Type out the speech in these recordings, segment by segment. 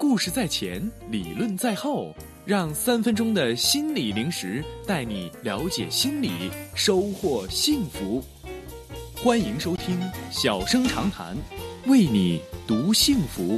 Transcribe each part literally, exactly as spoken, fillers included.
故事在前，理论在后，让三分钟的心理零食带你了解心理，收获幸福。欢迎收听小声长谈，为你读幸福。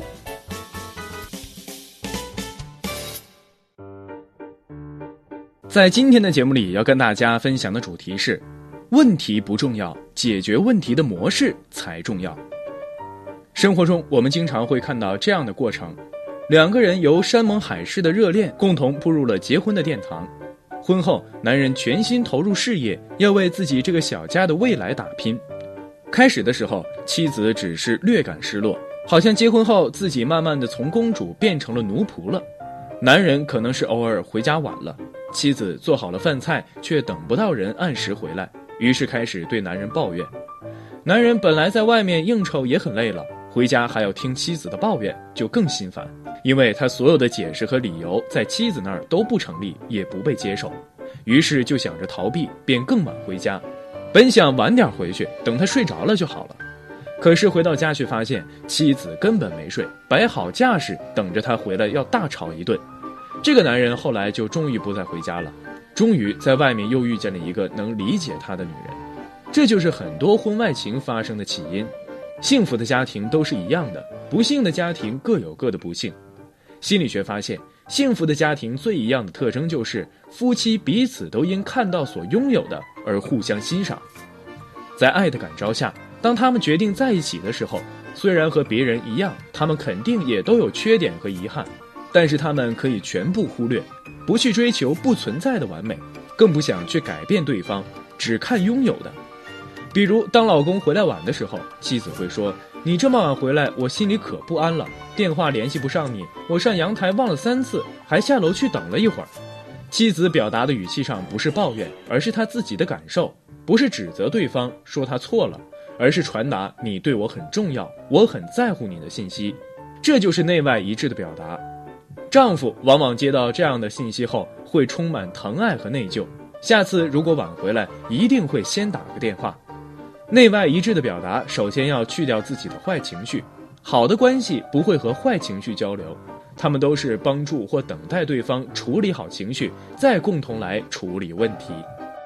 在今天的节目里，要跟大家分享的主题是：问题不重要，解决问题的模式才重要。生活中，我们经常会看到这样的过程：两个人由山盟海誓的热恋，共同步入了结婚的殿堂。婚后，男人全心投入事业，要为自己这个小家的未来打拼。开始的时候，妻子只是略感失落，好像结婚后自己慢慢的从公主变成了奴仆了。男人可能是偶尔回家晚了，妻子做好了饭菜，却等不到人按时回来，于是开始对男人抱怨。男人本来在外面应酬也很累了，回家还要听妻子的抱怨，就更心烦，因为他所有的解释和理由在妻子那儿都不成立，也不被接受，于是就想着逃避，便更晚回家。本想晚点回去，等他睡着了就好了，可是回到家却发现妻子根本没睡，摆好架势等着他回来要大吵一顿。这个男人后来就终于不再回家了，终于在外面又遇见了一个能理解他的女人。这就是很多婚外情发生的起因。幸福的家庭都是一样的，不幸的家庭各有各的不幸。心理学发现，幸福的家庭最一样的特征就是夫妻彼此都因看到所拥有的而互相欣赏。在爱的感召下，当他们决定在一起的时候，虽然和别人一样，他们肯定也都有缺点和遗憾，但是他们可以全部忽略，不去追求不存在的完美，更不想去改变对方，只看拥有的。比如当老公回来晚的时候，妻子会说：你这么晚回来，我心里可不安了，电话联系不上你，我上阳台望了三次，还下楼去等了一会儿。妻子表达的语气上不是抱怨，而是她自己的感受，不是指责对方说他错了，而是传达你对我很重要，我很在乎你的信息。这就是内外一致的表达。丈夫往往接到这样的信息后，会充满疼爱和内疚，下次如果晚回来，一定会先打个电话。内外一致的表达，首先要去掉自己的坏情绪。好的关系不会和坏情绪交流，他们都是帮助或等待对方处理好情绪，再共同来处理问题。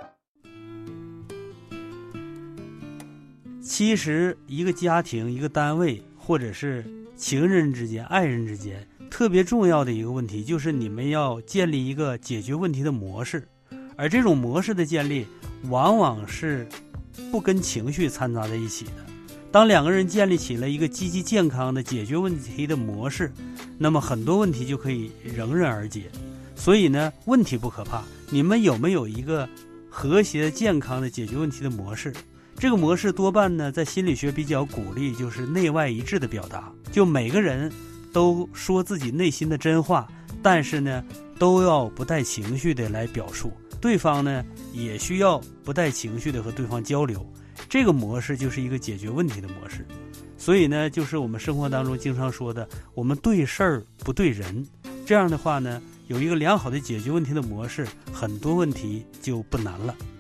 其实一个家庭、一个单位，或者是情人之间、爱人之间，特别重要的一个问题就是你们要建立一个解决问题的模式，而这种模式的建立往往是不跟情绪掺杂在一起的。当两个人建立起了一个积极健康的解决问题的模式，那么很多问题就可以迎刃而解。所以呢，问题不可怕，你们有没有一个和谐健康的解决问题的模式？这个模式多半呢，在心理学比较鼓励就是内外一致的表达，就每个人都说自己内心的真话，但是呢，都要不带情绪的来表述。对方呢，也需要不带情绪的和对方交流，这个模式就是一个解决问题的模式。所以呢，就是我们生活当中经常说的，我们对事儿不对人。这样的话呢，有一个良好的解决问题的模式，很多问题就不难了。